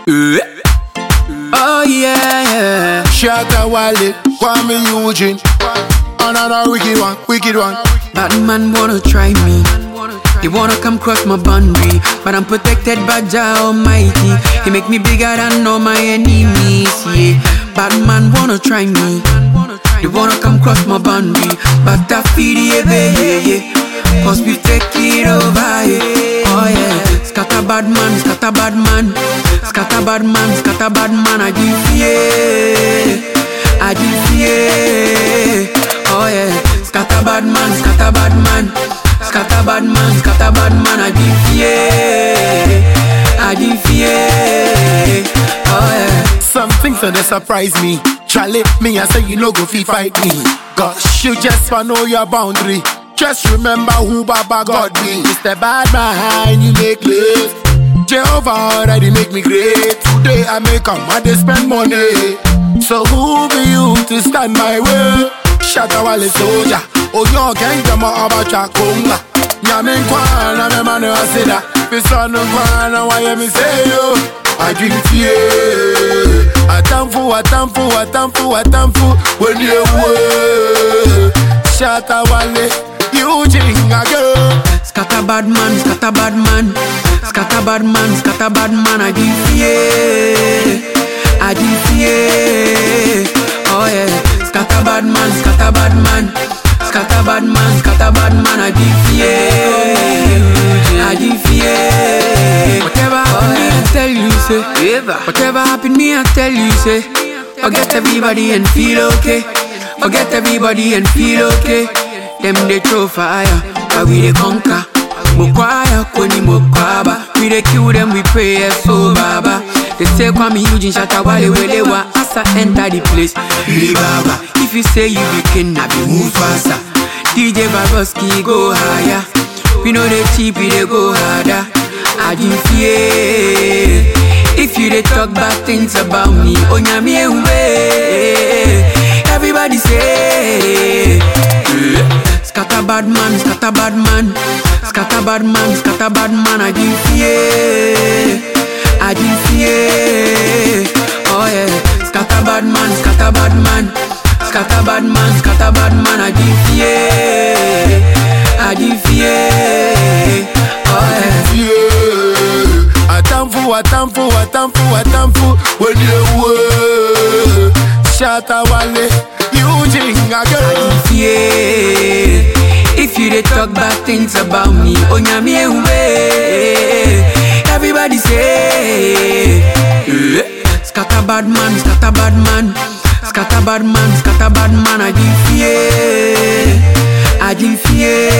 Oh yeah, yeah. Shatta Wale, Kwame Eugene. Another wicked one. Bad man wanna try me. They wanna come cross my boundary, but I'm protected by Jah Almighty. He make me bigger than all my enemies. Yeah, bad man wanna try me. They wanna come cross my boundary, but I feel yeah. Cause we take it over, yeah. Oh yeah. Scatter bad man, scatter bad man. Scatter bad man, scatter bad man. I give fear. Oh yeah. Scatter bad man, scatter bad man. Scatter bad man, scatter bad man. I give fear. Oh yeah. Some things that surprise me. Charlie, me I say you no go fi fight me. Cause you just wanna know your boundary. Just remember who Baba God be. It's the bad behind you make live. Jehovah already make me great. Today I make a man, they spend money. So who be you to stand my way? Shatta Wale soldier. Oh yo gang jama abacha konga. Nyame kwana me mane wasida. Pisano kwana why me say yo. I drink fear. Atamfu. When you were Shatta Wale. Eugene again. Scatter bad man, scatter bad man. Scatter bad man, scatter bad man. I give fear. Oh yeah. Scatter bad man, scatter bad man. Scatter bad man, scatter bad man. I give fear. Whatever happen me, I tell you say. Whatever happen me, I tell you say. Forget everybody and feel okay. Forget everybody and feel okay. Them they throw fire, but we they conquer. Mokwaya, Koni Mokwaba. We they kill them, we pray, yes, so Baba. They say Kwame Eugene, Shatta Wale, where they were. As I enter the place, hey Baba. If you say you be king, I be move faster. DJ Baboski, go higher. We know they cheap, we they go harder. I give fear. If you they talk bad things about me, onyame way. Everybody say. Scatter bad man, scatter bad man. Scatter bad man, scatter bad man. I give fear. Oh yeah. Scatter bad man, scatter bad man. Scatter bad man, scatter bad man. I give fear. Oh yeah. Atamfu. When you were Shatta Wale. Eugene again. Yeah. If you they talk bad things about me, onyame way. Everybody say. Scatter bad man, scatter bad man. Scatter bad man, scatter bad man. I give fear.